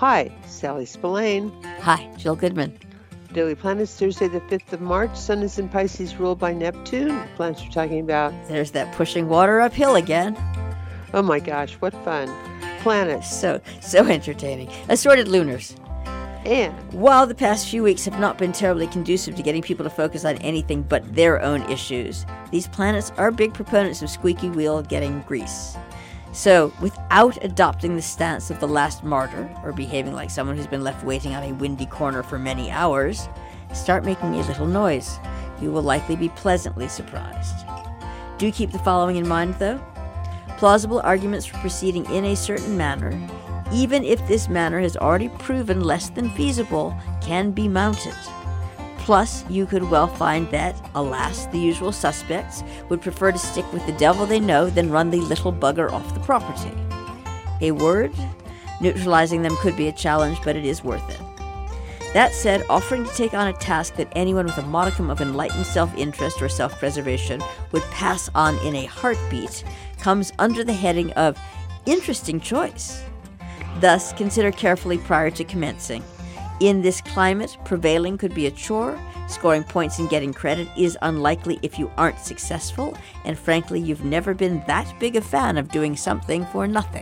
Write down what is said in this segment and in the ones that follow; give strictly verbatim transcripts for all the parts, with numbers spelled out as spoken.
Hi, Sally Spillane. Hi, Jill Goodman. Daily Planets, Thursday the fifth of March. Sun is in Pisces, ruled by Neptune. The planets we're talking about. There's that pushing water uphill again. Oh my gosh, what fun. Planets. So, so entertaining. Assorted lunars. And while the past few weeks have not been terribly conducive to getting people to focus on anything but their own issues, these planets are big proponents of squeaky wheel getting grease. So, without adopting the stance of the last martyr, or behaving like someone who's been left waiting on a windy corner for many hours, start making a little noise. You will likely be pleasantly surprised. Do keep the following in mind, though. Plausible arguments for proceeding in a certain manner, even if this manner has already proven less than feasible, can be mounted. Plus, you could well find that, alas, the usual suspects would prefer to stick with the devil they know than run the little bugger off the property. A word? Neutralizing them could be a challenge, but it is worth it. That said, offering to take on a task that anyone with a modicum of enlightened self-interest or self-preservation would pass on in a heartbeat comes under the heading of interesting choice. Thus, consider carefully prior to commencing. In this climate, prevailing could be a chore. Scoring points and getting credit is unlikely if you aren't successful, and frankly, you've never been that big a fan of doing something for nothing.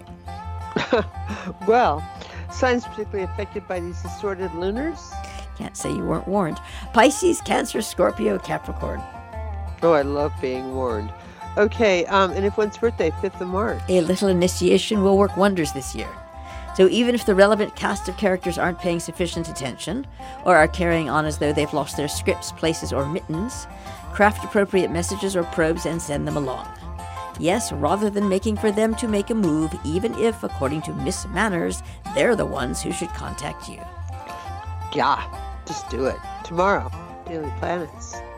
Well, signs particularly affected by these assorted lunars? Can't say you weren't warned. Pisces, Cancer, Scorpio, Capricorn. Oh, I love being warned. Okay, um, and if one's birthday, fifth of March. A little initiation will work wonders this year. So even if the relevant cast of characters aren't paying sufficient attention, or are carrying on as though they've lost their scripts, places, or mittens, craft appropriate messages or probes and send them along. Yes, rather than making for them to make a move, even if, according to Miss Manners, they're the ones who should contact you. Yeah, just do it. Tomorrow, Daily Planets.